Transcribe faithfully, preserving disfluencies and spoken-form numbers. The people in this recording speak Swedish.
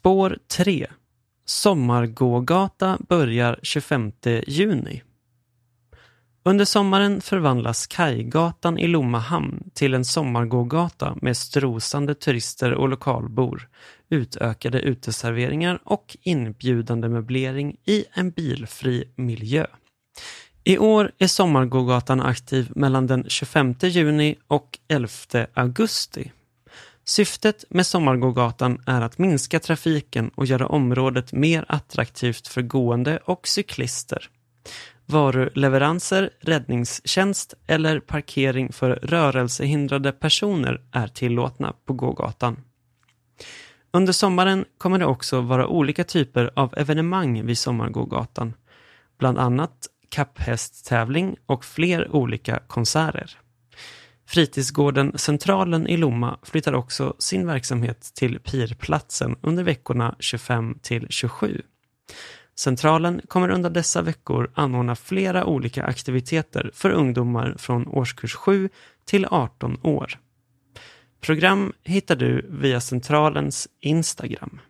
Spår tre. Sommargågata börjar tjugofemte juni. Under sommaren förvandlas Kajgatan i Lomma hamn till en sommargågata med strosande turister och lokalbor, utökade uteserveringar och inbjudande möblering i en bilfri miljö. I år är Sommargågatan aktiv mellan den tjugofemte juni och elfte augusti. Syftet med Sommargågatan är att minska trafiken och göra området mer attraktivt för gående och cyklister. Varuleveranser, räddningstjänst eller parkering för rörelsehindrade personer är tillåtna på gågatan. Under sommaren kommer det också vara olika typer av evenemang vid Sommargågatan, bland annat kapphästtävling och fler olika konserter. Fritidsgården Centralen i Lomma flyttar också sin verksamhet till Pirplatsen under veckorna tjugofem till tjugosju. Centralen kommer under dessa veckor anordna flera olika aktiviteter för ungdomar från årskurs sju till arton år. Program hittar du via Centralens Instagram.